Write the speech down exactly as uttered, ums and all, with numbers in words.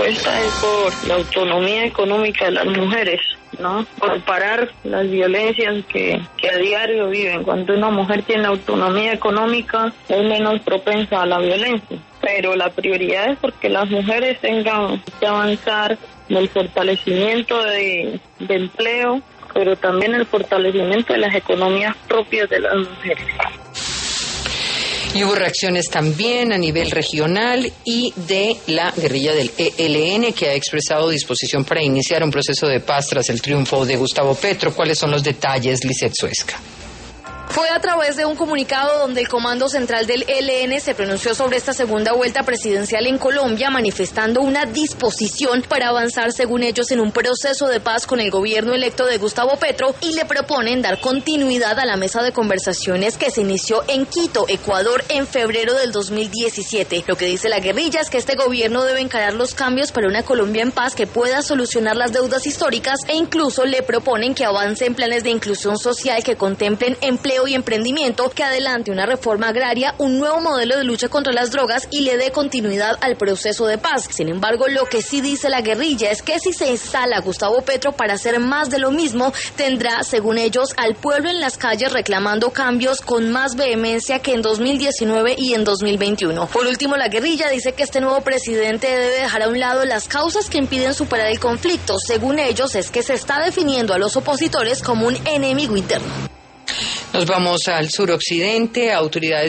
apuesta es por la autonomía económica de las mujeres, ¿no? Por parar las violencias que, que a diario viven. Cuando una mujer tiene autonomía económica es menos propensa a la violencia. Pero la prioridad es porque las mujeres tengan que avanzar en el fortalecimiento de, de empleo, pero también el fortalecimiento de las economías propias de las mujeres. Y hubo reacciones también a nivel regional y de la guerrilla del E L N, que ha expresado disposición para iniciar un proceso de paz tras el triunfo de Gustavo Petro. ¿Cuáles son los detalles, Lisset Suezca? Fue a través de un comunicado donde el Comando Central del E L N se pronunció sobre esta segunda vuelta presidencial en Colombia, manifestando una disposición para avanzar, según ellos, en un proceso de paz con el gobierno electo de Gustavo Petro, y le proponen dar continuidad a la mesa de conversaciones que se inició en Quito, Ecuador, en febrero del dos mil diecisiete. Lo que dice la guerrilla es que este gobierno debe encarar los cambios para una Colombia en paz que pueda solucionar las deudas históricas, e incluso le proponen que avance en planes de inclusión social que contemplen empleo y emprendimiento, que adelante una reforma agraria, un nuevo modelo de lucha contra las drogas y le dé continuidad al proceso de paz. Sin embargo, lo que sí dice la guerrilla es que si se instala Gustavo Petro para hacer más de lo mismo, tendrá, según ellos, al pueblo en las calles reclamando cambios con más vehemencia que en dos mil diecinueve y en dos mil veintiuno. Por último, la guerrilla dice que este nuevo presidente debe dejar a un lado las causas que impiden superar el conflicto. Según ellos, es que se está definiendo a los opositores como un enemigo interno. Nos vamos al suroccidente. Autoridades